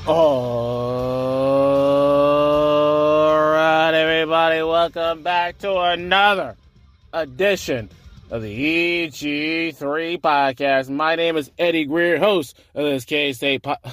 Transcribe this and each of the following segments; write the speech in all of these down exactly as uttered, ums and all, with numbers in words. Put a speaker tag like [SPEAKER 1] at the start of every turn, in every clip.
[SPEAKER 1] All right, everybody, welcome back to another edition of the E G three podcast. My name is Eddie Greer, host of this K-State po-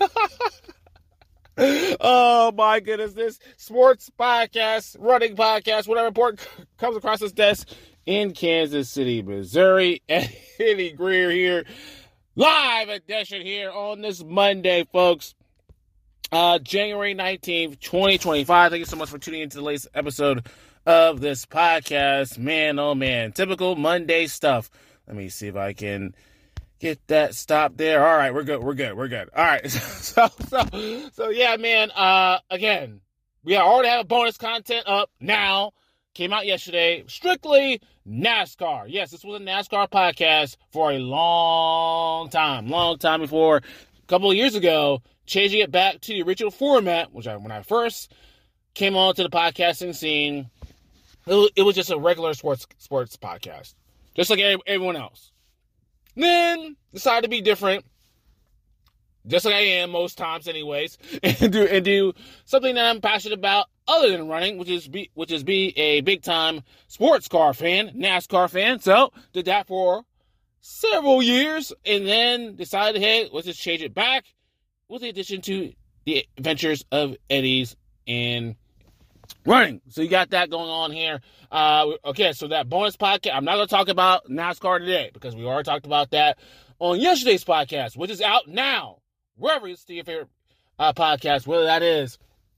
[SPEAKER 1] Oh, my goodness, this sports podcast, running podcast, whatever report comes across this desk in Kansas City, Missouri. Eddie Greer here, live edition here on this Monday, folks. Uh, January nineteenth, twenty twenty-five. Thank you so much for tuning into the latest episode of this podcast. Man, oh man, typical Monday stuff. Let me see if I can get that stop there. All right, we're good, we're good, we're good. All right, so, so, so yeah, man, uh, again, we already have bonus content up now. Came out yesterday, strictly NASCAR. Yes, this was a NASCAR podcast for a long time, long time before, a couple of years ago, changing it back to the original format, which I, when I first came on to the podcasting scene, it was, it was just a regular sports sports podcast, just like everyone else. Then decided to be different, just like I am most times, anyways, and do and do something that I'm passionate about other than running, which is be which is be a big time sports car fan, NASCAR fan. So did that for several years, and then decided, hey, let's just change it back, with the addition to the adventures of Eddie's in running. So you got that going on here. Uh, okay, so that bonus podcast, I'm not going to talk about NASCAR today because we already talked about that on yesterday's podcast, which is out now, wherever you see your favorite uh, podcast, whether that is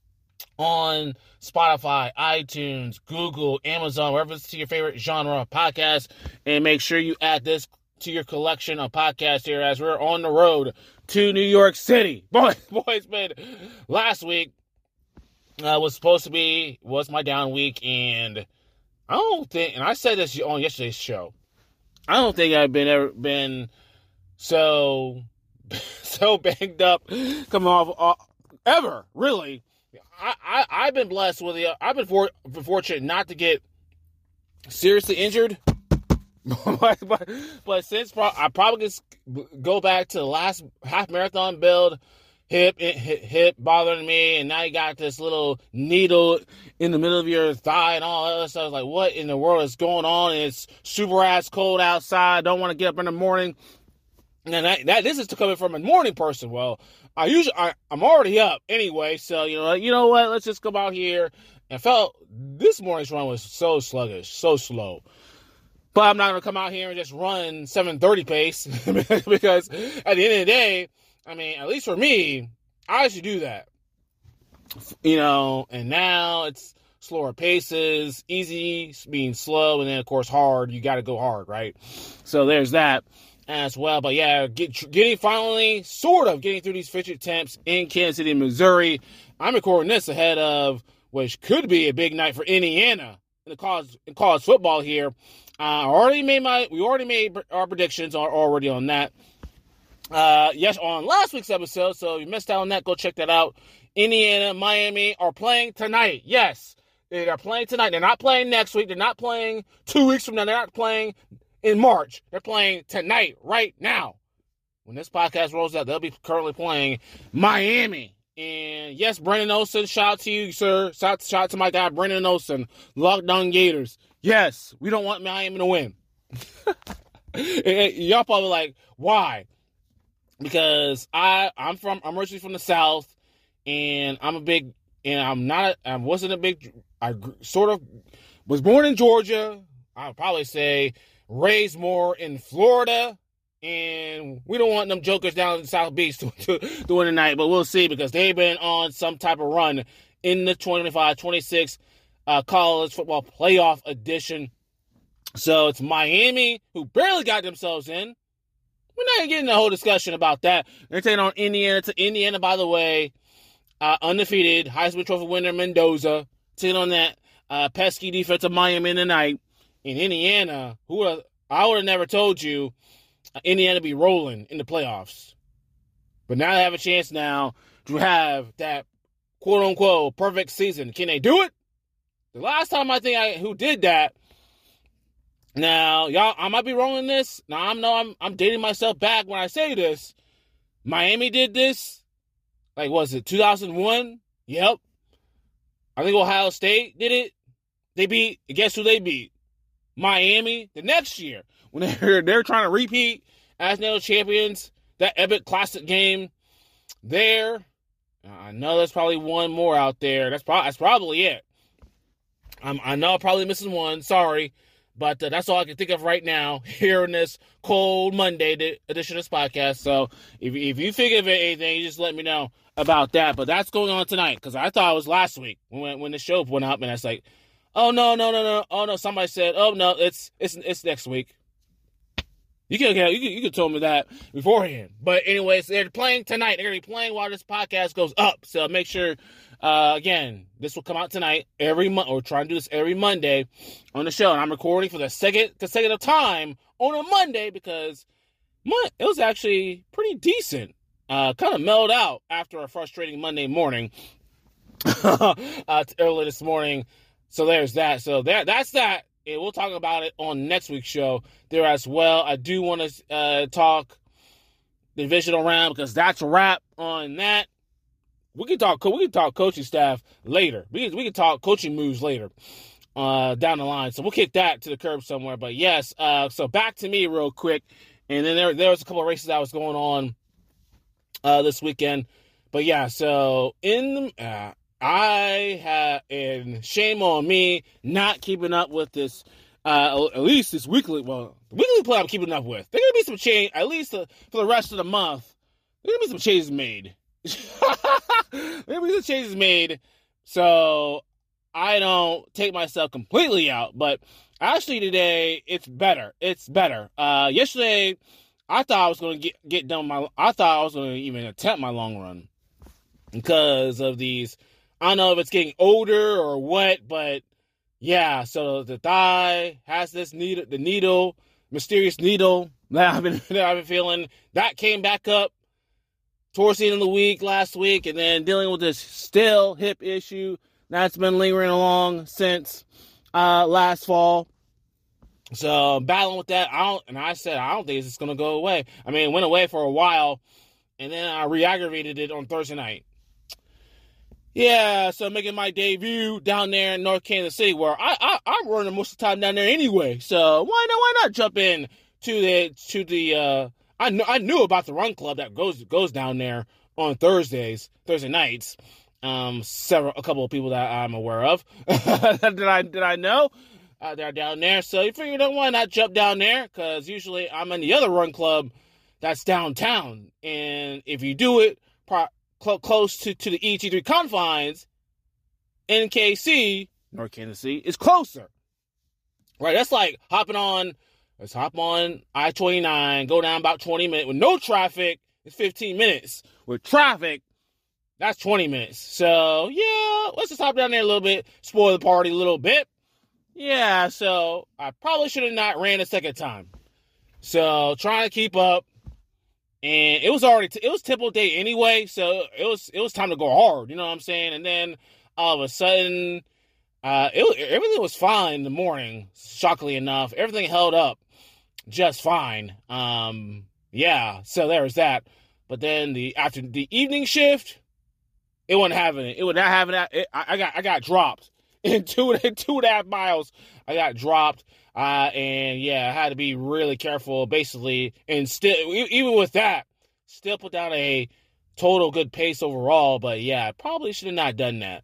[SPEAKER 1] on Spotify, iTunes, Google, Amazon, wherever it's to your favorite genre of podcast. And make sure you add this to your collection of podcasts here as we're on the road to New York City. Boy, boys, man, last week uh, was supposed to be, was my down week, and I don't think, and I said this on yesterday's show, I don't think I've been ever been so, so banged up coming off, uh, ever, really. I, I, I've been blessed with the, I've been, for, been fortunate not to get seriously injured. but, but, but since pro- I probably just go back to the last half marathon build, hip, hip, hip bothering me, and now you got this little needle in the middle of your thigh and all that other stuff. Like, what in the world is going on? And it's super ass cold outside. Don't want to get up in the morning. And that, that this is coming from a morning person. Well, I usually I, I'm already up anyway, so you know, you know what? Let's just come out here. And felt this morning's run was so sluggish, so slow. But I'm not going to come out here and just run seven thirty pace because at the end of the day, I mean, at least for me, I should do that. You know, and now it's slower paces, easy being slow, and then, of course, hard. You got to go hard, right? So there's that as well. But, yeah, get, getting finally, sort of, getting through these fifty attempts in Kansas City, Missouri. I'm recording this ahead of, which could be a big night for Indiana in the college, in college football here. I uh, already made my, we already made our predictions already on that. Uh, yes, on last week's episode. So if you missed out on that, go check that out. Indiana, Miami are playing tonight. Yes, they are playing tonight. They're not playing next week. They're not playing two weeks from now. They're not playing in March. They're playing tonight, right now. When this podcast rolls out, they'll be currently playing Miami. And yes, Brendan Olsen, shout out to you, sir. Shout, shout out to my guy, Brendan Olsen, Lockdown Gators. Yes, we don't want Miami to win. Y'all probably like, why? Because I, I'm from, I'm originally from the South, and I'm a big, and I'm not, I wasn't a big, I sort of was born in Georgia. I would probably say raised more in Florida, and we don't want them jokers down in the South Beach to, to, to win tonight, but we'll see because they've been on some type of run in the twenty-five twenty-six Uh, college football playoff edition. So it's Miami who barely got themselves in. We're not going to get into a whole discussion about that. They're taking on Indiana. To Indiana, by the way, uh, undefeated Heisman Trophy winner Mendoza. Taking on that uh, pesky defensive Miami tonight. In Indiana, who would I would have never told you uh, Indiana be rolling in the playoffs. But now they have a chance now to have that quote-unquote perfect season. Can they do it? The last time I think I who did that, now, y'all, I might be wrong in this. Now, I know I'm I'm dating myself back when I say this. Miami did this Like, was it two thousand one? Yep. I think Ohio State did it. They beat, guess who they beat? Miami the next year. When they're, they're trying to repeat as national champions, that Epic Classic game there. I know there's probably one more out there. That's, pro- that's probably it. I'm, I know I'm probably missing one. Sorry. But uh, that's all I can think of right now here in this cold Monday edition of this podcast. So if, if you think of anything, you just let me know about that. But that's going on tonight because I thought it was last week when when the show went up, and I was like, oh, no, no, no, no. Oh, no, somebody said, oh, no, it's it's it's next week. You could, you could, you could tell me that beforehand. But anyways, they're playing tonight. They're going to be playing while this podcast goes up. So make sure, uh, again, this will come out tonight every month. We're trying to do this every Monday on the show. And I'm recording for the second consecutive time on a Monday because it was actually pretty decent. Uh, kind of mellowed out after a frustrating Monday morning uh, earlier this morning. So there's that. So that that's that. And we'll talk about it on next week's show there as well. I do want to uh, talk divisional round because that's a wrap on that. We can talk. We can talk coaching staff later. We can, we can talk coaching moves later uh, down the line. So we'll kick that to the curb somewhere. But yes. Uh, so back to me real quick, and then there there was a couple of races that was going on uh, this weekend. But yeah. So in the. Uh, I have, and shame on me, not keeping up with this, uh, at least this weekly, well, the weekly play I'm keeping up with. There's going to be some change, at least uh, for the rest of the month. There's going to be some changes made. There's going to be some changes made, so I don't take myself completely out, but actually today, it's better. It's better. Uh, yesterday, I thought I was going to get, get done my, I thought I was going to even attempt my long run because of these. I don't know if it's getting older or what, but yeah, so the thigh has this needle, the needle, mysterious needle that I've been, that I've been feeling. That came back up towards the end of the week last week, and then dealing with this still hip issue that's been lingering along since uh, last fall. So battling with that, I don't, and I said I don't think it's going to go away. I mean, it went away for a while, and then I re-aggravated it on Thursday night. Yeah, so making my debut down there in North Kansas City, where I, I I'm running most of the time down there anyway. So why not why not jump in to the to the uh I knew I knew about the run club that goes goes down there on Thursdays, Thursday nights. Um, several a couple of people that I'm aware of that I did I know uh, they're down there. So you figure, don't why not jump down there? Because usually I'm in the other run club that's downtown, and if you do it. Pro- close to, to the E T three confines, N K C, North Kansas City, is closer. Right? That's like hopping on, let's hop on I twenty-nine, go down about twenty minutes. With no traffic, it's fifteen minutes. With traffic, that's twenty minutes. So, yeah, let's just hop down there a little bit, spoil the party a little bit. Yeah, so I probably should have not ran a second time. So, trying to keep up. And it was already, t- it was Temple Day anyway, so it was it was time to go hard, you know what I'm saying? And then all of a sudden, uh, it, everything was fine in the morning, shockingly enough. Everything held up just fine. Um, yeah, so there was that. But then the after the evening shift, it wasn't having it. It was not having that. It, I, I got I got dropped in two in two and a half miles. I got dropped. Uh, and yeah, I had to be really careful, basically, and still, even with that, still put down a total good pace overall. But yeah, I probably should have not done that.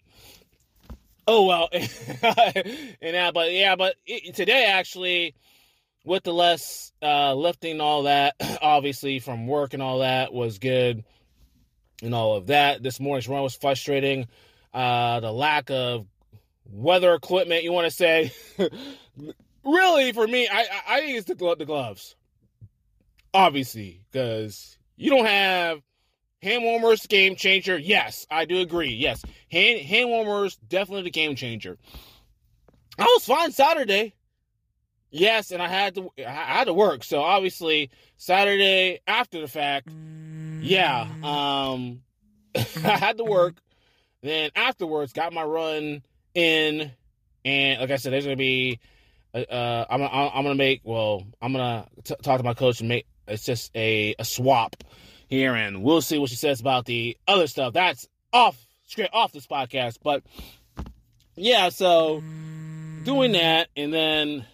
[SPEAKER 1] Oh well, and uh, but yeah, but it, today actually, with the less uh, lifting and all that, obviously from work and all that was good, and all of that. This morning's run was frustrating. Uh, the lack of weather equipment, you want to say. Really, for me, I I, I think it's the, glo- the gloves. Obviously, because you don't have hand warmers, game changer. Yes, I do agree. Yes, hand hand warmers, definitely the game changer. I was fine Saturday. Yes, and I had to I had to work. So obviously, Saturday after the fact, yeah, um, I had to work. Then afterwards, got my run in, and like I said, there's gonna be. Uh, I'm I'm gonna make well. I'm gonna t- talk to my coach and make it's just a, a swap here, and we'll see what she says about the other stuff. That's off straight off this podcast. But yeah, so doing that, and then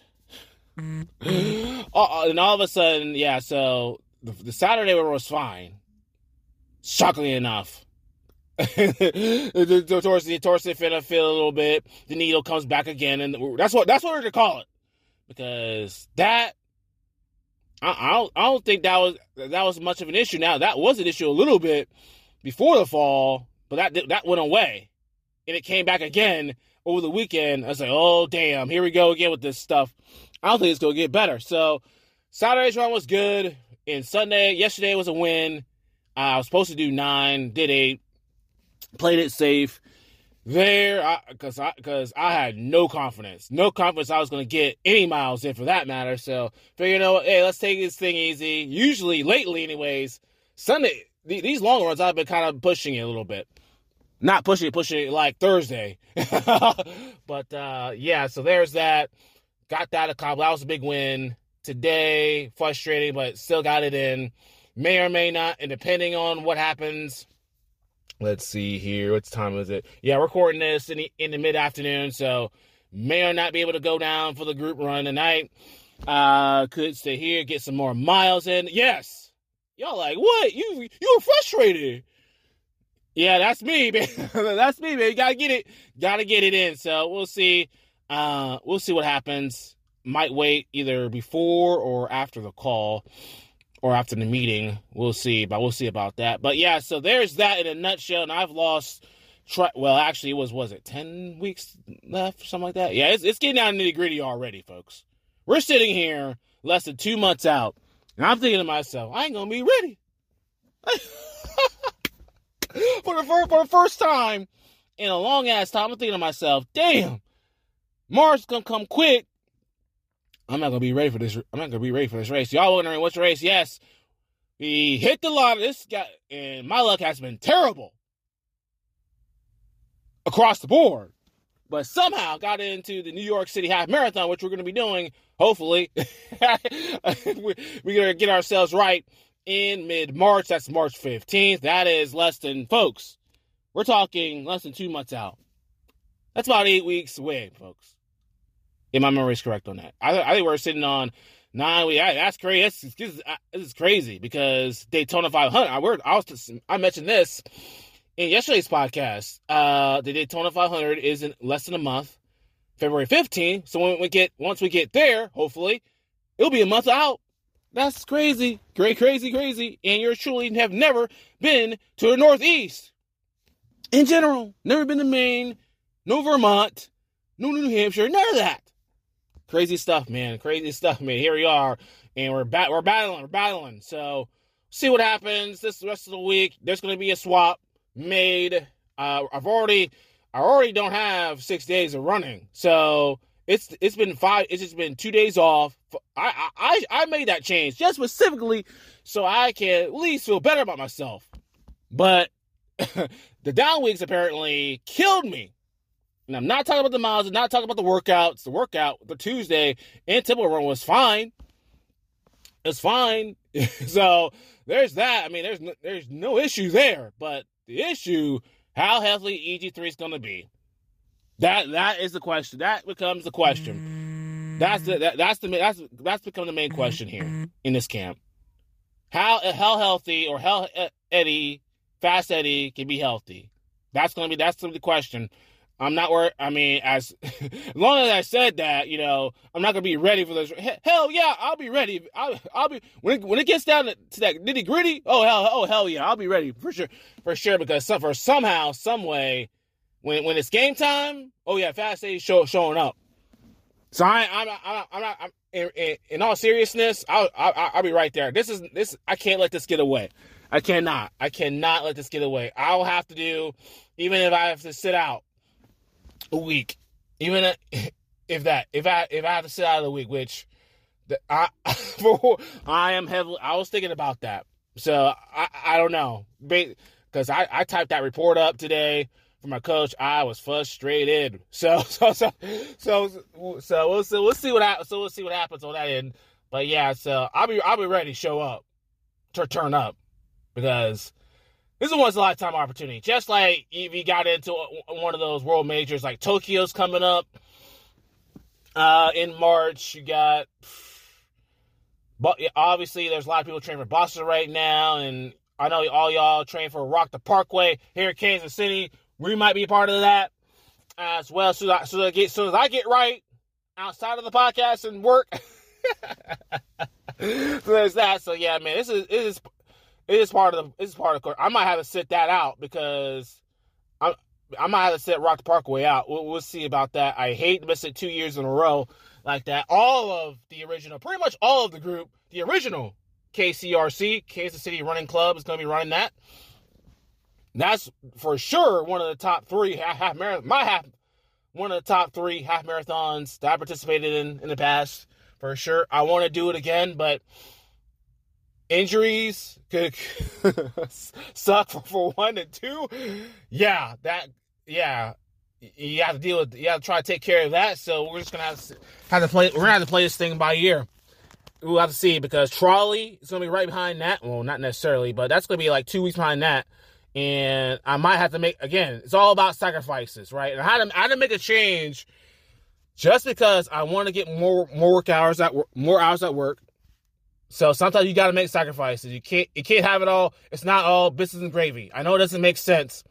[SPEAKER 1] uh, and all of a sudden, yeah, so the, the Saturday was fine. Shockingly enough. the, towards the towards the finna feel a little bit. The needle comes back again, and that's what that's what we're gonna call it, because that I, I don't I don't think that was that was much of an issue. Now that was an issue a little bit before the fall, but that that went away, and it came back again over the weekend. I was like, oh damn, here we go again with this stuff. I don't think it's gonna get better. So Saturday's run was good, and Sunday yesterday was a win. Uh, I was supposed to do nine, did eight. Played it safe there because I, because I, I had no confidence. No confidence I was going to get any miles in for that matter. So, figured, you know what, hey, let's take this thing easy. Usually, lately anyways, Sunday, th- these long runs, I've been kind of pushing it a little bit. Not pushing it, pushing it like Thursday. But, uh, yeah, so there's that. Got that accomplished. That was a big win. Today, frustrating, but still got it in. May or may not, and depending on what happens. Let's see here. What time is it? Yeah, we're recording this in the, in the mid-afternoon, so may or not be able to go down for the group run tonight. Uh, could stay here, get some more miles in. Yes. Y'all like, what? You you were frustrated. Yeah, that's me, man. That's me, man. You gotta get it. Gotta get it in. So we'll see. Uh, we'll see what happens. Might wait either before or after the call. Or after the meeting, we'll see, but we'll see about that. But yeah, so there's that in a nutshell, and I've lost track. Well, actually, it was, was it ten weeks left, something like that? Yeah, it's, it's getting down to nitty gritty already, folks. We're sitting here less than two months out, and I'm thinking to myself, I ain't gonna be ready. for, the first, for the first time in a long ass time, I'm thinking to myself, damn, March gonna come quick. I'm not gonna be ready for this. I'm not gonna be ready for this race. Y'all wondering what's the race? Yes, we hit the lottery. This guy, and my luck has been terrible across the board. But somehow got into the New York City Half Marathon, which we're gonna be doing. Hopefully, we're gonna get ourselves right in mid-March. That's March fifteenth. That is less than, folks. We're talking less than two months out. That's about eight weeks away, folks. If my memory is correct on that. I, I think we're sitting on nine weeks. That's crazy. This, this, is, this is crazy because Daytona five hundred. I, we're, I, was, I mentioned this in yesterday's podcast. Uh, the Daytona five hundred is in less than a month, February fifteenth. So when we get, once we get there, hopefully, it'll be a month out. That's crazy. Great, crazy, crazy. And yours truly have never been to the Northeast. In general. Never been to Maine, no Vermont, no New Hampshire, none of that. Crazy stuff, man. Crazy stuff, man. Here we are, and we're bat- we're battling, we're battling. So, see what happens this rest of the week. There's going to be a swap made. Uh, I've already, I already don't have six days of running, so it's it's been five. It's just been two days off. I I I made that change just specifically so I can at least feel better about myself. But the down weeks apparently killed me. And I'm not talking about the miles, I'm not talking about the workouts. The workout, the Tuesday and Temple Run was fine. It's fine. So there's that. I mean, there's no, there's no issue there. But the issue, how healthy E G three is going to be. That that is the question. That becomes the question. That's the that, that's the that's that's become the main question here in this camp. How how healthy or how Eddie, Fast Eddie can be healthy. That's gonna be that's the question. I'm not worried. I mean, as, as long as I said that, you know, I'm not gonna be ready for this. Hell yeah, I'll be ready. I'll, I'll be when it, when it gets down to, to that nitty gritty. Oh hell, oh hell yeah, I'll be ready for sure, for sure. Because some, for somehow, some way, when when it's game time, oh yeah, Fast Eddie's show, showing up. So I, I'm, I'm, I'm not. I'm, in, in, in all seriousness, I'll, I'll, I'll be right there. This is this. I can't let this get away. I cannot. I cannot let this get away. I'll have to do, even if I have to sit out a week, even if that, if I if I have to sit out of the week, which the, I I am heavily. I was thinking about that. So I I don't know, because I I typed that report up today for my coach. I was frustrated. So so so so so we'll see we'll see what happens. So we'll see what happens on that end. But yeah, so I'll be I'll be ready to show up, to turn up. because this is a once-in-a-lifetime opportunity. Just like if you got into one of those world majors, like Tokyo's coming up uh, in March. You got, but obviously, there's a lot of people training for Boston right now, and I know all y'all train for Rock the Parkway here in Kansas City. We might be a part of that as well. So, I, so, I get, so as I get right outside of the podcast and work, so there's that. So yeah, man, this is it is. It is part of the. It's part of the course. I might have to sit that out because I I might have to sit Rock the Parkway out. We'll, we'll see about that. I hate to miss it two years in a row like that. All of the original, pretty much all of the group, the original K C R C, Kansas City Running Club, is going to be running that. That's for sure one of the top three half, half marathon. My half, one of the top three half marathons that I participated in in the past for sure. I want to do it again, but injuries could suck for, for one and two. Yeah, that, yeah, you have to deal with, you have to try to take care of that. So we're just going to have to have to play, we're going to have to play this thing by ear. We'll have to see because Trolley is going to be right behind that. Well, not necessarily, but that's going to be like two weeks behind that. And I might have to make, again, it's all about sacrifices, right? And I had to, I had to make a change just because I want to get more, more work hours at work, more hours at work. So sometimes you got to make sacrifices. You can't, you can't have it all. It's not all biscuits and gravy. I know it doesn't make sense,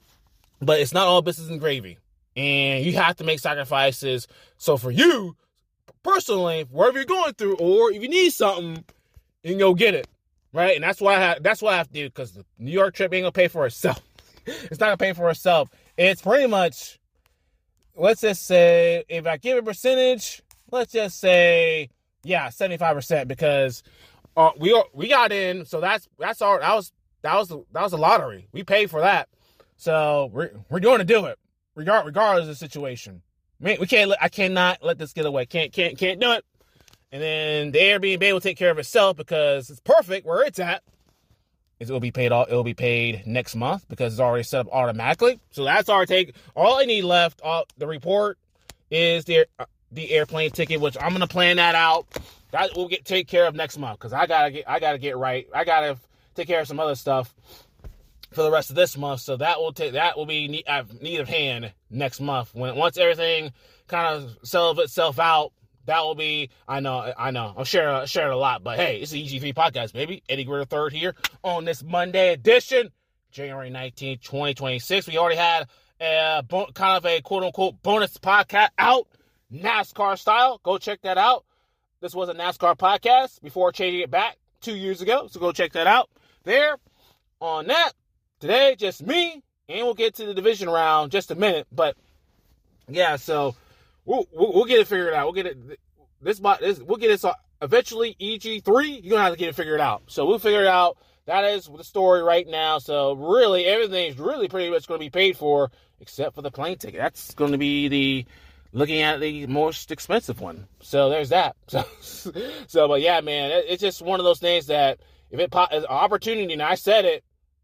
[SPEAKER 1] but it's not all biscuits and gravy. And you have to make sacrifices. So for you, personally, wherever you're going through, or if you need something, you can go get it, right? And that's why I have, that's what I have to do, because the New York trip ain't gonna pay for itself. It's not gonna pay for itself. It's pretty much, let's just say, if I give a percentage, let's just say, yeah, seventy-five percent, because uh, we are, we got in, so that's that's our that was that was the, that was a lottery. We paid for that, so we're we're going to do it, regard regardless of the situation. We, we can't I cannot let this get away. Can't can't can't do it. And then the Airbnb will take care of itself because it's perfect where it's at. It will be paid all. It will be paid next month because it's already set up automatically. So that's our take. All I need left. All the report is the. Uh, the airplane ticket, which I'm gonna plan that out. That will get take care of next month because I gotta get I gotta get right. I gotta take care of some other stuff for the rest of this month. So that will take that will be need, uh, need of hand next month when once everything kind of sells itself out. That will be I know I know I'm sharing sharing a lot, but hey, it's the E G three podcast, baby. Eddie Greer the third here on this Monday edition, January nineteenth, twenty twenty-six. We already had a kind of a quote unquote bonus podcast out. NASCAR style. Go check that out. This was a NASCAR podcast before changing it back two years ago. So go check that out there. On that, today, just me. And we'll get to the division round just a minute. But, yeah, so we'll, we'll, we'll get it figured out. We'll get it. This, this We'll get it. So eventually, E G three, you're going to have to get it figured out. So we'll figure it out. That is the story right now. So really, everything's really pretty much going to be paid for except for the plane ticket. That's going to be the... looking at the most expensive one. So there's that. So, so but yeah, man, it, it's just one of those things that if it pop, an opportunity, and I said it,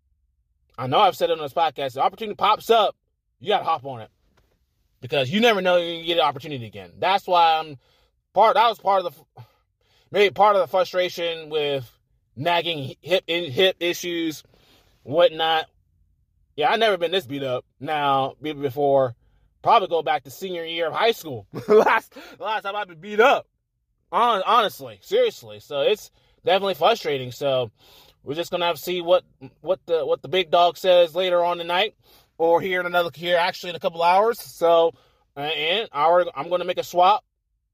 [SPEAKER 1] I know I've said it on this podcast, the opportunity pops up, you got to hop on it. Because you never know you're going to get an opportunity again. That's why I'm part, that was part of the, maybe part of the frustration with nagging hip, hip issues, whatnot. Yeah, I've never been this beat up now, before. Probably go back to senior year of high school. last last time I've been beat up. On, honestly, seriously. So it's definitely frustrating. So we're just gonna have to see what what the what the big dog says later on tonight, or here in another here actually in a couple hours. So and our I'm gonna make a swap,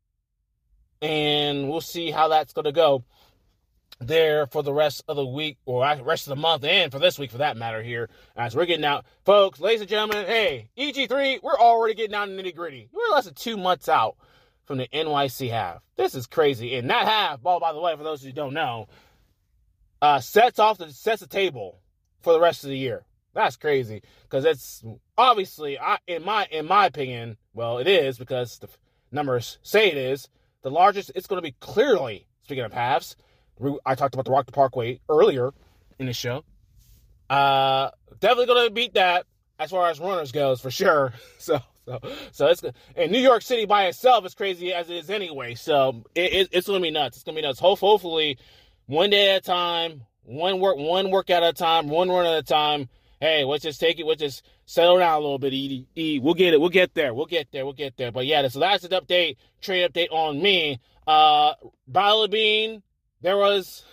[SPEAKER 1] and we'll see how that's gonna go there for the rest of the week, or rest of the month, and for this week for that matter here, as we're getting out. Folks, ladies and gentlemen, hey, E G three, we're already getting down to the nitty-gritty. We're less than two months out from the N Y C half. This is crazy. And that half, ball, by the way, for those who don't know, uh, sets off the sets the table for the rest of the year. That's crazy, because it's obviously, I, in my in my opinion, well, it is, because the numbers say it is, the largest, it's going to be clearly, speaking of halves, I talked about the Rock the Parkway earlier in the show. Uh, definitely going to beat that as far as runners goes, for sure. So, so, so it's and New York City by itself is crazy as it is anyway. So it, it, it's going to be nuts. It's going to be nuts. Hopefully, one day at a time, One work, one workout at a time, one run at a time. Hey, let's just take it. Let's just settle down a little bit, E D. We'll get it. We'll get there. We'll get there. We'll get there. But yeah, so that's an update, trade update on me. Uh, Battle of Bean, there was,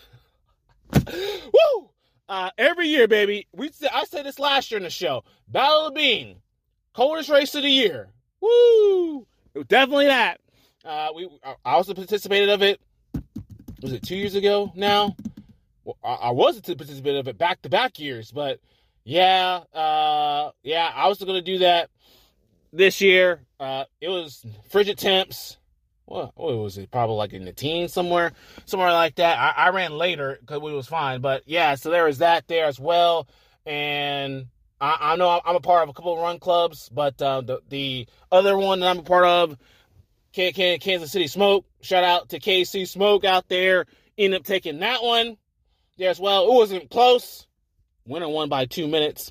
[SPEAKER 1] woo! Uh, every year, baby. We I said this last year in the show. Battle of Bean, coldest race of the year. Woo! It was definitely that. Uh, we I also participated of it. Was it two years ago now? Well, I, I wasn't to participate of it back to back years, but yeah, uh, yeah, I was going to do that this year. Uh, it was frigid temps. What, what was it? Probably like in the teens somewhere, somewhere like that. I, I ran later because it was fine, but yeah, so there was that there as well. And I, I know I'm a part of a couple of run clubs, but uh, the the other one that I'm a part of, K- K- Kansas City Smoke. Shout out to K C Smoke out there. Ended up taking that one there as well. It wasn't close. Winner won by two minutes.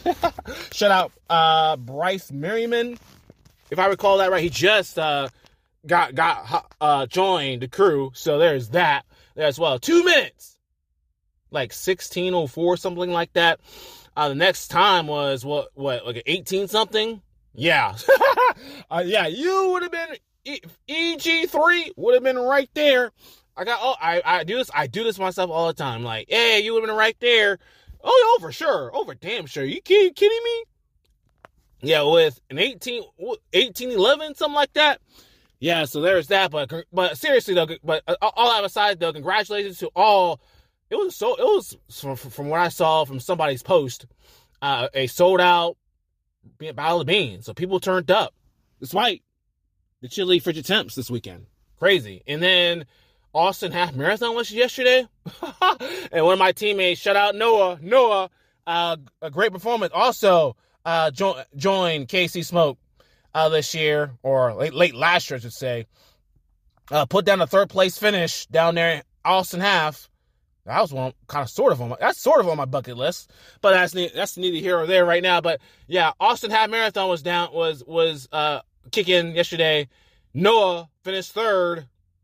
[SPEAKER 1] Shout out uh, Bryce Merriman. If I recall that right, he just uh, got got uh, joined the crew. So there's that there as well. Two minutes. Like sixteen oh four, something like that. Uh, the next time was, what, what like eighteen something? Yeah. uh, yeah, you would have been, E G three would have been right there. I got, oh, I, I do this, I do this myself all the time. Like, hey, you would have been right there. Oh, oh, for sure. Oh, for damn sure. You kidding, kidding me? Yeah, with an eighteen, eighteen eleven, something like that. Yeah, so there's that. But but seriously, though, but all that aside, though, congratulations to all. It was so, it was, from, from what I saw from somebody's post, uh, a sold out Battle of Beans. So people turned up, despite the chilly frigid temps this weekend. Crazy. And then Austin Half Marathon was yesterday. And one of my teammates, shout out Noah, Noah, uh, a great performance. Also, uh, jo- joined K C Smoke, uh, this year, or late, late last year, I should say. Uh, put down a third place finish down there in Austin Half. That was one kind of sort of on my, that's sort of on my bucket list, but that's that's neither here or there right now. But yeah, Austin Half Marathon was down, was, was, uh, kicking yesterday. Noah finished third.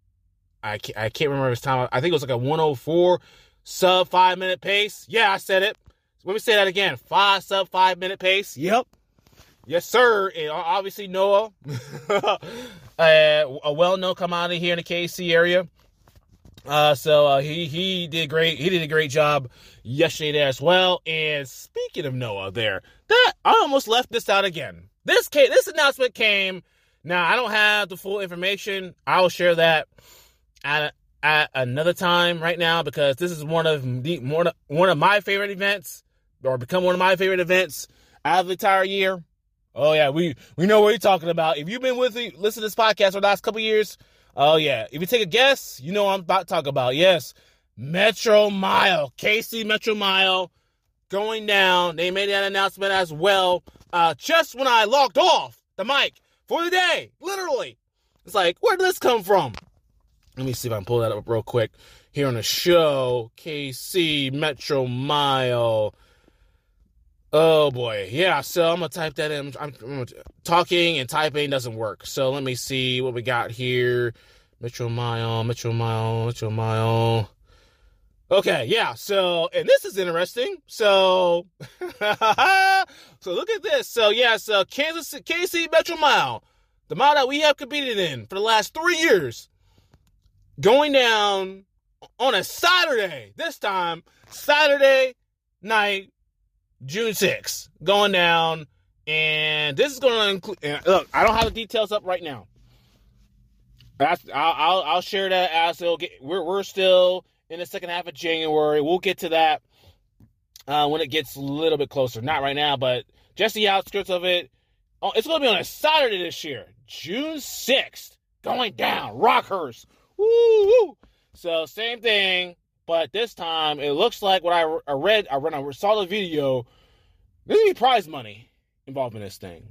[SPEAKER 1] I can't, I can't remember his time. I think it was like a one oh four sub five minute pace. Yeah, I said it. Let me say that again. Five sub five minute pace. Yep. Yes, sir. And obviously Noah, uh, a well-known commodity here in the K C area. Uh, so, uh, he, he did great. He did a great job yesterday there as well. And speaking of Noah there, that I almost left this out again. This came, this announcement came. Now, I don't have the full information. I will share that at, at another time right now, because this is one of the, one of, one of my favorite events, or become one of my favorite events out of the entire year. Oh yeah, we, we know what you're talking about. If you've been with me, listen to this podcast for the last couple years, oh yeah, if you take a guess, you know what I'm about to talk about. Yes, Metro Mile, K C Metro Mile going down. They made that announcement as well. Uh, just when I logged off the mic for the day, literally. It's like, where did this come from? Let me see if I can pull that up real quick here on the show. K C Metro Mile. Oh boy, yeah. So I'm gonna type that in. I'm, I'm talking and typing doesn't work. So let me see what we got here. Metro Mile, Metro Mile, Metro Mile. Okay, yeah. So, and this is interesting. So, so look at this. So yeah. So Kansas K C Metro Mile, the mile that we have competed in for the last three years, going down on a Saturday. This time, Saturday night, June sixth, going down, and this is going to include. Look, I don't have the details up right now. That's, I'll, I'll I'll share that as it'll get. We're we're still in the second half of January. We'll get to that uh, when it gets a little bit closer. Not right now, but just the outskirts of it. Oh, it's going to be on a Saturday this year, June sixth, going down Rockhurst. Woo woo. So same thing. But this time, it looks like what I, I read, I, read, I saw the video, there's going to be prize money involved in this thing.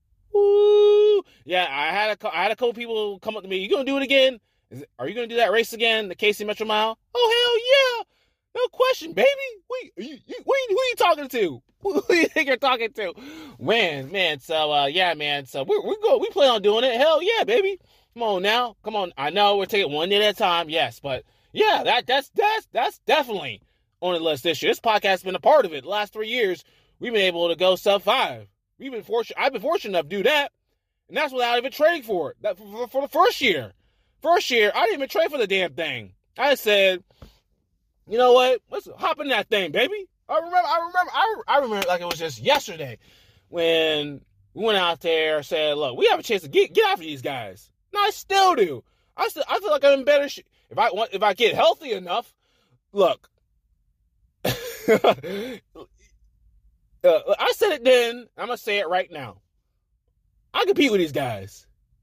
[SPEAKER 1] Woo! Yeah, I had a, I had a couple people come up to me, you going to do it again? Is it, are you going to do that race again, the K C Metro Mile? Oh, hell yeah! No question, baby! Wait, you, you, who, who are you talking to? Who do you think you're talking to? Man, man, so, uh, yeah, man, so we we go, we plan on doing it. Hell yeah, baby! Come on now, come on. I know we're taking one day at a time, yes, but yeah, that that's that's that's definitely on the list this year. This podcast has been a part of it. The last three years, we've been able to go sub five. We've been fortunate. I've been fortunate enough to do that, and that's without even trading for it. That for, for the first year, first year, I didn't even trade for the damn thing. I said, you know what? Let's hop in that thing, baby. I remember. I remember. I, I remember like it was just yesterday when we went out there. Said, look, we have a chance to get get after these guys. No, I still do. I still. I feel like I'm in better shape if I want. If I get healthy enough. Look. Uh, I said it then. I'm going to say it right now. I compete with these guys.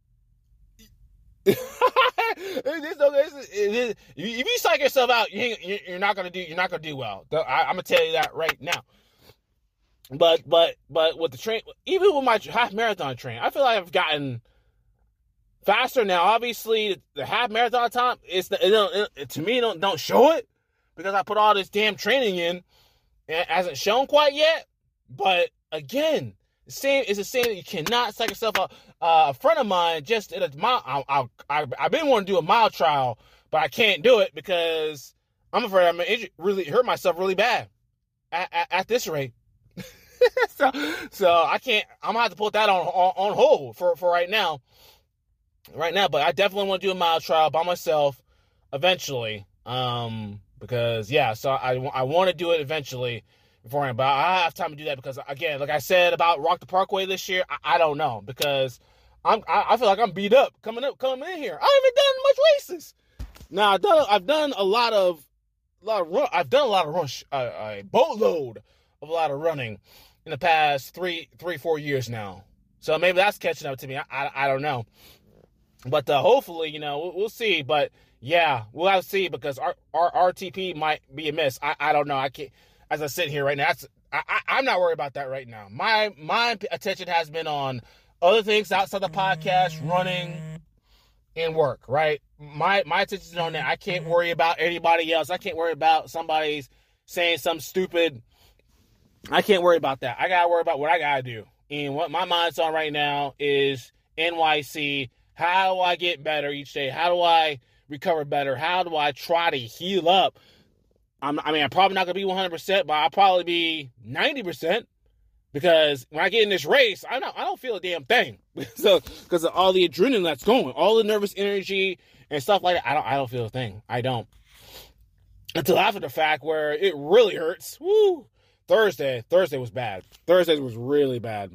[SPEAKER 1] If you psych yourself out, you're not going to do. You're not going to do well. I'm going to tell you that right now. But but but with the train, even with my half marathon train, I feel like I've gotten faster now. Obviously, the half marathon time is the, it don't, it, to me don't don't show it because I put all this damn training in. It hasn't shown quite yet. But again, the same is the same that you cannot psych yourself out. Uh, a friend of mine just did a mile. I, I, I, I've been wanting to do a mile trial, but I can't do it because I'm afraid I'm gonna really hurt myself really bad at, at, at this rate. so, so I can't. I'm gonna have to put that on, on on hold for for right now. Right now, but I definitely want to do a mile trial by myself eventually. Um, because yeah, so I I want to do it eventually. Beforehand, but I have time to do that because, again, like I said about Rock the Parkway this year, I, I don't know because I'm I, I feel like I'm beat up coming up coming in here. I haven't done much races. Now I've done I've done a lot of a lot of run, I've done a lot of rush uh, a boatload of a lot of running in the past three three four years now. So maybe that's catching up to me. I I, I don't know, but uh, hopefully you know we'll, we'll see. But yeah, we'll have to see because our our R T P might be a miss. I I don't know. I can't. As I sit here right now, that's, I, I, I'm not worried about that right now. My my attention has been on other things outside the podcast, running, and work, right? My my attention is on that. I can't worry about anybody else. I can't worry about somebody's saying something stupid. I can't worry about that. I got to worry about what I got to do. And what my mind's on right now is N Y C. How do I get better each day? How do I recover better? How do I try to heal up? I'm, I mean, I'm probably not going to be one hundred percent, but I'll probably be ninety percent because when I get in this race, I don't, I don't feel a damn thing. So, because of all the adrenaline that's going, all the nervous energy and stuff like that, I don't, I don't feel a thing. I don't. Until after the fact where it really hurts. Woo! Thursday, Thursday was bad. Thursday was really bad.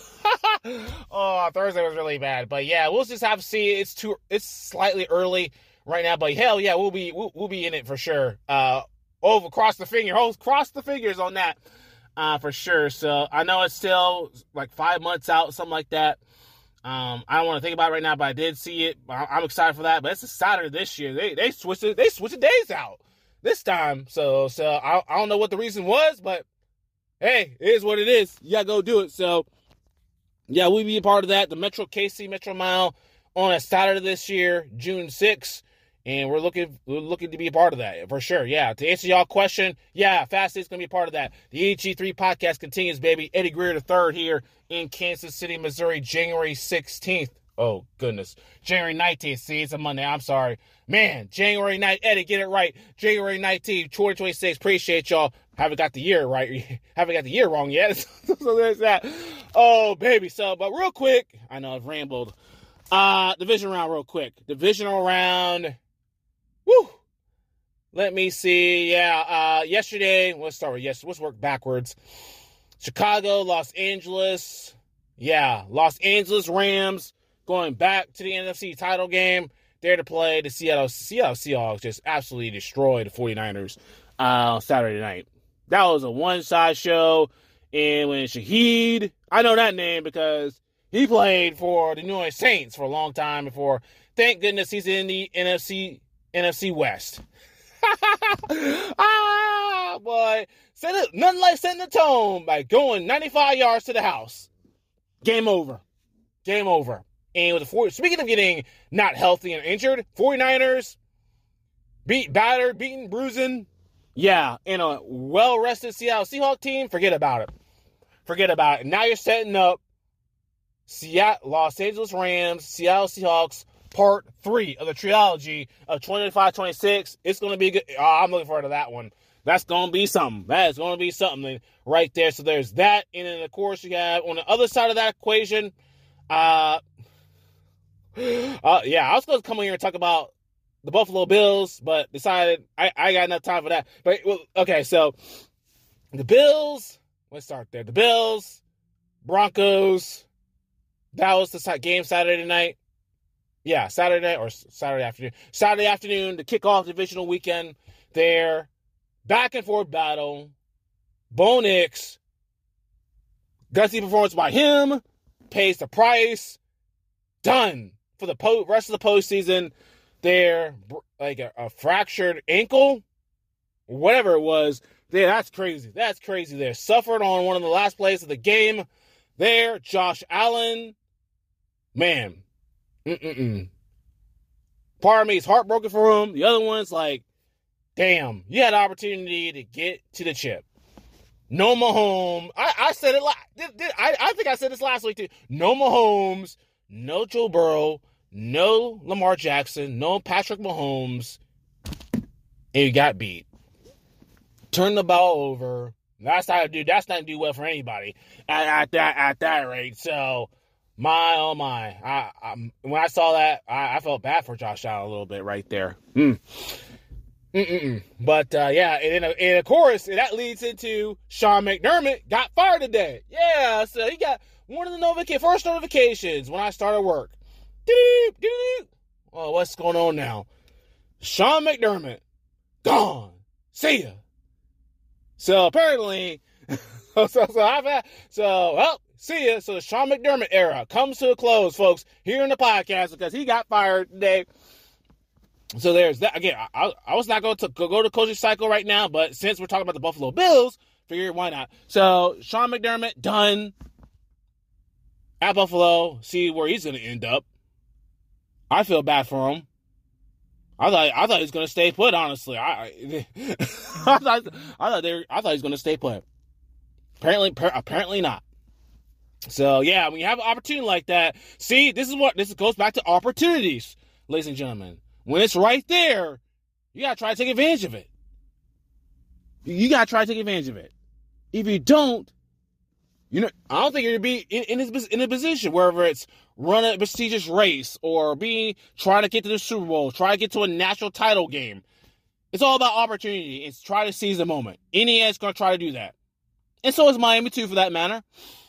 [SPEAKER 1] Oh, Thursday was really bad. But yeah, we'll just have to see. It's too, it's slightly early right now, but hell yeah, we'll be, we'll, we'll be in it for sure. Uh, Over, cross the finger. Cross the fingers on that uh, for sure. So I know it's still like five months out, something like that. Um, I don't want to think about it right now, but I did see it. I'm excited for that. But it's a Saturday this year. They they switched it. They switched the days out this time. So so I I don't know what the reason was, but hey, it is what it is. You gotta go do it. So yeah, we'll be a part of that. The Metro K C Metro Mile on a Saturday this year, June sixth. And we're looking we're looking to be a part of that, for sure. Yeah, to answer y'all question, yeah, Fast Eight's going to be a part of that. The E G three podcast continues, baby. Eddie Greer the third here in Kansas City, Missouri, January sixteenth. Oh, goodness. January nineteenth. See, it's a Monday. I'm sorry. Man, January ninth. Eddie, get it right. January nineteenth, twenty twenty-six. Appreciate y'all. Haven't got the year right. Haven't got the year wrong yet. So there's that. Oh, baby. So, but real quick, I know I've rambled. Uh, division round real quick. Divisional round. Woo! Let me see. Yeah, uh, yesterday, let's start with yes. Let's work backwards. Chicago, Los Angeles. Yeah, Los Angeles Rams going back to the N F C title game. There to play the Seattle, Seattle Seahawks. Just absolutely destroyed the 49ers uh, Saturday night. That was a one-side show. And when Shaheed, I know that name because he played for the New Orleans Saints for a long time before. Thank goodness he's in the N F C N F C West. Ah, boy. Set it, nothing like setting the tone by going ninety-five yards to the house. Game over. Game over. And with the four, speaking of getting not healthy and injured, 49ers beat, battered, beaten, bruising. Yeah, in a well-rested Seattle Seahawks team, forget about it. Forget about it. Now you're setting up Seattle, Los Angeles Rams, Seattle Seahawks, part three of the trilogy of twenty-five twenty-six. It's going to be good. Oh, I'm looking forward to that one. That's going to be something. That is going to be something right there. So there's that. And then, of course, you have on the other side of that equation, uh, uh yeah, I was going to come in here and talk about the Buffalo Bills, but decided I, I got enough time for that. But, well, okay, so the Bills, let's start there. The Bills, Broncos, that was the game Saturday night. Yeah, Saturday night or Saturday afternoon. Saturday afternoon to kick off divisional weekend there. Back and forth battle. Bo Nix. Gutsy performance by him. Pays the price. Done for the po- rest of the postseason. There, like a, a fractured ankle, whatever it was. There, that's crazy. That's crazy. There, suffered on one of the last plays of the game. There, Josh Allen. Man, mm-mm-mm. Part of me is heartbroken for him. The other one's like, damn, you had an opportunity to get to the chip. No Mahomes. I, I said it. I, I think I said this last week too. No Mahomes. No Joe Burrow. No Lamar Jackson. No Patrick Mahomes. And you got beat. Turn the ball over. That's not do. That's not do well for anybody at, at that at that rate. So, my oh my. I, I when I saw that, I, I felt bad for Josh Allen a little bit right there. Mm. Mm-mm-mm. But, uh, yeah, and, then, and of course, that leads into Sean McDermott got fired today. Yeah, so he got one of the notific- first notifications when I started work. Oh, what's going on now? Sean McDermott, gone. See ya. So, apparently, so, so, so, I've had, so, well, see ya. So, the Sean McDermott era comes to a close, folks, here in the podcast because he got fired today. So there's that. Again, I, I was not going to go to coaching cycle right now, but since we're talking about the Buffalo Bills, figured why not. So Sean McDermott done at Buffalo. See where he's going to end up. I feel bad for him. I thought I thought he was going to stay put. Honestly, I I, I thought I thought they were, I thought he was going to stay put. Apparently, apparently not. So yeah, when you have an opportunity like that, see, this is what this goes back to opportunities, ladies and gentlemen. When it's right there, you got to try to take advantage of it. You got to try to take advantage of it. If you don't, you know, I don't think you're going to be in, in, this, in a position wherever it's run a prestigious race or be trying to get to the Super Bowl, try to get to a national title game. It's all about opportunity. It's try to seize the moment. Indiana's going to try to do that. And so is Miami, too, for that matter.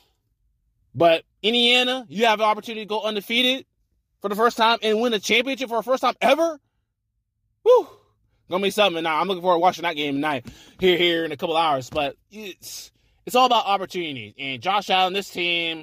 [SPEAKER 1] But Indiana, you have an opportunity to go undefeated for the first time and win a championship for the first time ever. Woo! Gonna be something. Now I'm looking forward to watching that game tonight, here, here in a couple hours. But it's it's all about opportunity. And Josh Allen, this team,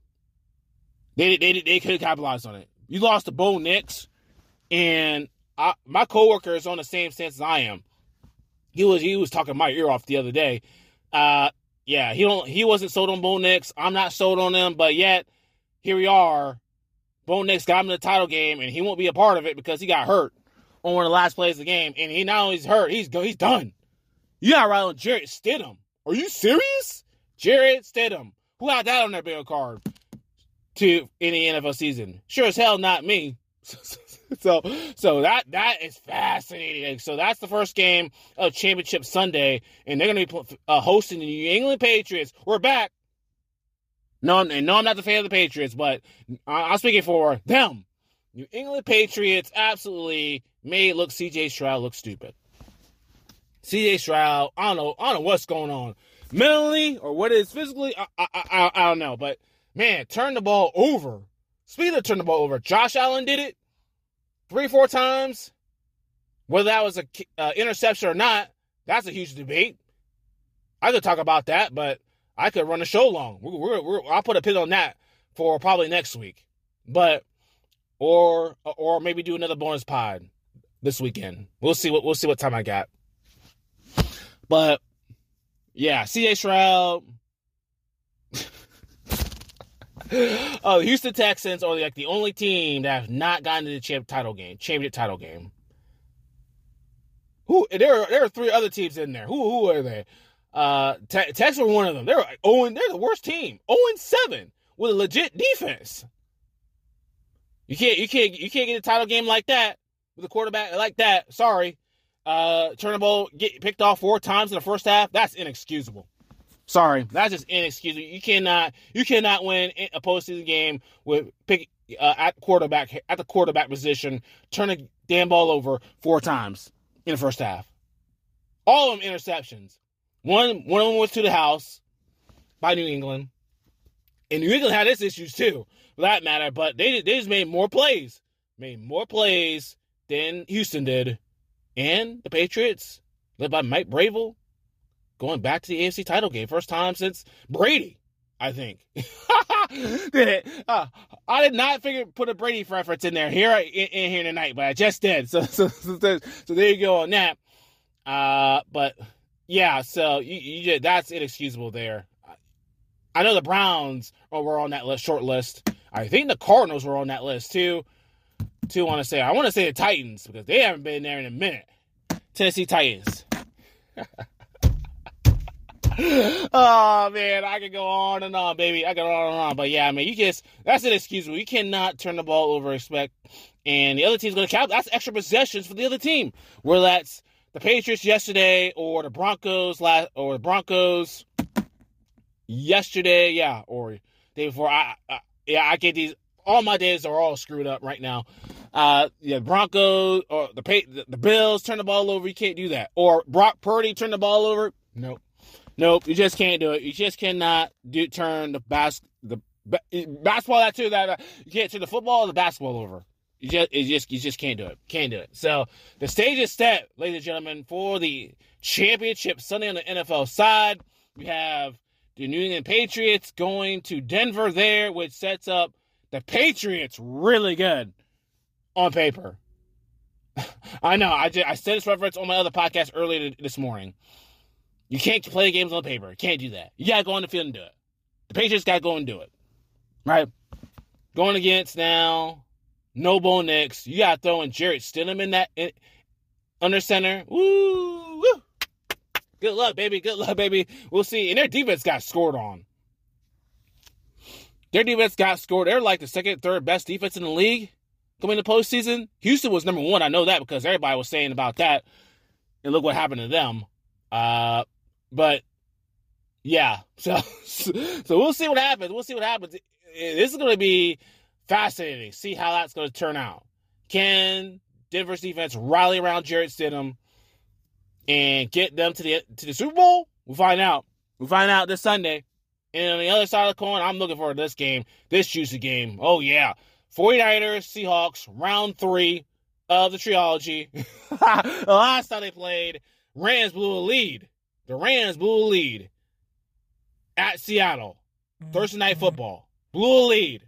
[SPEAKER 1] they they they could capitalize on it. You lost to Bo Nix, and I, my coworker is on the same stance as I am. He was he was talking my ear off the other day. Uh, yeah, he don't he wasn't sold on Bo Nix. I'm not sold on him, but yet here we are. Bo Nix got him in the title game, and he won't be a part of it because he got hurt on one of the last plays of the game. And he not only is hurt, he's he's done. You got to ride on Jarrett Stidham. Are you serious? Jarrett Stidham. Who had that on their bingo card to in the N F L season? Sure as hell not me. so so that that is fascinating. So that's the first game of Championship Sunday, and they're going to be uh, hosting the New England Patriots. We're back. No, and no, I'm not the fan of the Patriots, but I'm speaking for them. New England Patriots absolutely made look C J Stroud look stupid. C J Stroud, I don't know, I don't know what's going on mentally or what it is physically. I, I, I, I don't know, but man, turn the ball over. Speaking of turn the ball over, Josh Allen did it three, four times. Whether that was a uh, interception or not, that's a huge debate. I could talk about that, but I could run a show long. We're, we're, we're, I'll put a pin on that for probably next week. But or or maybe do another bonus pod this weekend. We'll see what we'll see what time I got. But yeah, C J Stroud. Oh, the Houston Texans are like the only team that have not gotten to the champ title game, championship title game. Who there are there are three other teams in there. Who who are they? Uh, Te- Texas were one of them. They're like, oh, and they're the worst team. oh and seven with a legit defense. You can't, you can't, you can't get a title game like that with a quarterback like that. Sorry, uh, turn the ball, get picked off four times in the first half. That's inexcusable. Sorry, that's just inexcusable. You cannot, you cannot win a postseason game with pick uh, at quarterback at the quarterback position, turn a damn ball over four times in the first half. All of them interceptions. One, one of them was to the house by New England, and New England had its issues too, for that matter. But they they just made more plays, made more plays than Houston did, and the Patriots, led by Mike Vrabel, going back to the A F C title game. First time since Brady, I think. did it? Uh, I did not figure put a Brady reference in there here in, in here tonight, but I just did. So so so, so there you go on that. Uh, but yeah, so you, you just, that's inexcusable there. I know the Browns were on that list, short list. I think the Cardinals were on that list too. Too want to say I want to say the Titans because they haven't been there in a minute. Tennessee Titans. Oh, man, I could go on and on, baby. I could go on and on. But, yeah, I mean, you just, that's inexcusable. You cannot turn the ball over, expect, and the other team's going to count. That's extra possessions for the other team. Whether that's the Patriots yesterday or the Broncos last, or the Broncos yesterday, yeah, or day before. I, I yeah, I get these, all my days are all screwed up right now. Uh, yeah, Broncos or the, the, the Bills turn the ball over. You can't do that. Or Brock Purdy turn the ball over. Nope. Nope, you just can't do it. You just cannot do turn the bas- the basketball that too. That uh, you can't turn the football or the basketball over. You just, you just, you just can't do it. Can't do it. So the stage is set, ladies and gentlemen, for the championship Sunday on the N F L side. We have the New England Patriots going to Denver there, which sets up the Patriots really good on paper. I know. I just, I said this reference on my other podcast earlier this morning. You can't play games on paper. You can't do that. You got to go on the field and do it. The Patriots got to go and do it. Right? Going against now, no Bo Nix. You got to throw in Jarrett Stidham in that in, under center. Woo, woo. Good luck, baby. Good luck, baby. We'll see. And their defense got scored on. Their defense got scored. They're like the second, third best defense in the league coming into postseason. Houston was number one. I know that because everybody was saying about that. And look what happened to them. Uh, But, yeah, so so we'll see what happens. We'll see what happens. This is going to be fascinating. See how that's going to turn out. Can Denver's defense rally around Jarrett Stidham and get them to the to the Super Bowl? We'll find out. We'll find out this Sunday. And on the other side of the coin, I'm looking forward to this game, this juicy game. Oh, yeah. 49ers, Seahawks, round three of the trilogy. The last time they played, Rams blew a lead. The Rams blew a lead at Seattle. Thursday Night Football. Blew a lead.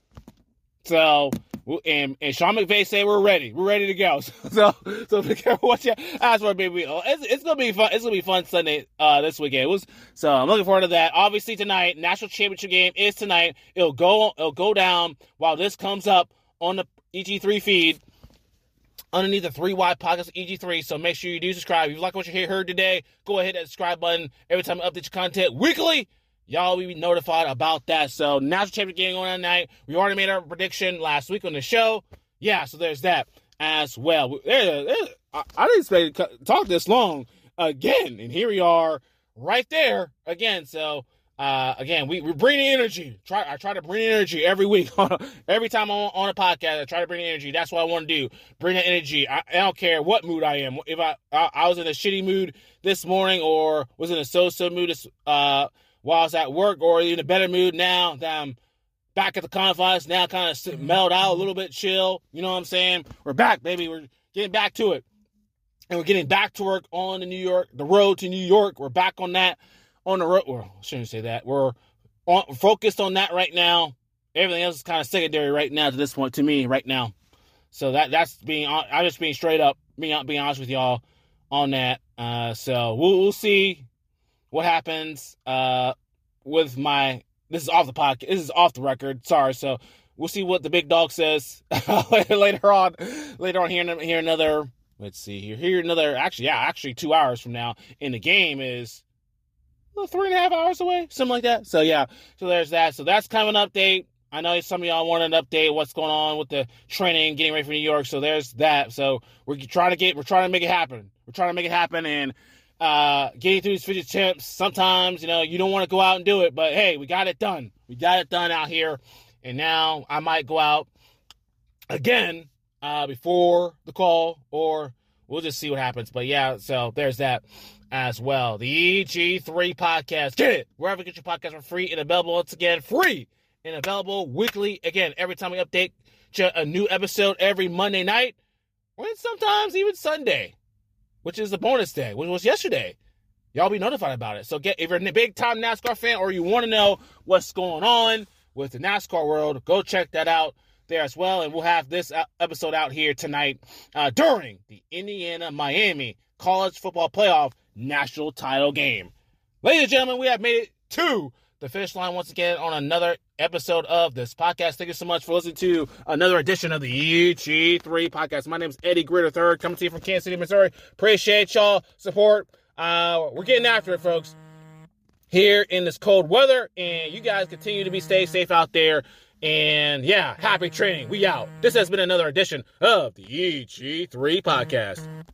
[SPEAKER 1] So, and, and Sean McVay said we're ready. We're ready to go. So, so be careful what you ask for, baby. It's, it's gonna be fun. It's gonna be fun Sunday uh, this weekend. It was, so I'm looking forward to that. Obviously tonight, national championship game is tonight. It'll go. It'll go down while this comes up on the E G three feed. Underneath the three Y podcast E G three, so make sure you do subscribe. If you like what you heard today, go ahead and hit that subscribe button. Every time I update your content weekly, y'all will be notified about that. So, national championship game going on tonight. We already made our prediction last week on the show. Yeah, so there's that as well. There, there, I, I didn't expect to talk this long again, and here we are right there again. So, Uh, again, we, we bring the energy. Try, I try to bring energy every week. Every time I'm on, on a podcast, I try to bring the energy. That's what I want to do. Bring the energy. I, I don't care what mood I am. If I, I I was in a shitty mood this morning or was in a so-so mood this, uh, while I was at work or in a better mood now that I'm back at the confines, now kind of mellowed out a little bit, chill. You know what I'm saying? We're back, baby. We're getting back to it. And we're getting back to work on the New York, the road to New York. We're back on that. On the road, well, I shouldn't say that. We're on, focused on that right now. Everything else is kind of secondary right now to this point, to me right now. So that that's being, I'm just being straight up, being being honest with y'all on that. Uh, so we'll, we'll see what happens uh, with my. This is off the podcast. This is off the record. Sorry. So we'll see what the big dog says later on. Later on, here, here another. Let's see here. Here another. Actually, yeah, actually two hours from now. And the game is. Three and a half hours away, something like that. So, yeah, so there's that. So that's kind of an update. I know some of y'all wanted an update, what's going on with the training, getting ready for New York. So there's that. So we're trying to get, we're trying to make it happen. We're trying to make it happen, and uh, getting through these fidget champs, sometimes, you know, you don't want to go out and do it, but hey, we got it done. We got it done out here, and now I might go out again uh, before the call, or we'll just see what happens. But yeah, so there's that as well. The E G three podcast. Get it wherever you get your podcast for free and available. Once again, free and available weekly. Again, every time we update a new episode every Monday night, or sometimes even Sunday, which is the bonus day, which was yesterday. Y'all be notified about it. So get if you're a big time NASCAR fan, or you want to know what's going on with the NASCAR world, go check that out there as well. And we'll have this episode out here tonight uh, during the Indiana-Miami College Football Playoff National Title Game. Ladies and gentlemen, we have made it to the finish line once again on another episode of this podcast. Thank you so much for listening to another edition of the E G three podcast. My name is Eddie Greer the third, coming to you from Kansas City, Missouri. Appreciate y'all support. Uh, we're getting after it, folks, here in this cold weather, and you guys continue to be stay safe out there. And yeah, happy training. We out. This has been another edition of the E G three podcast.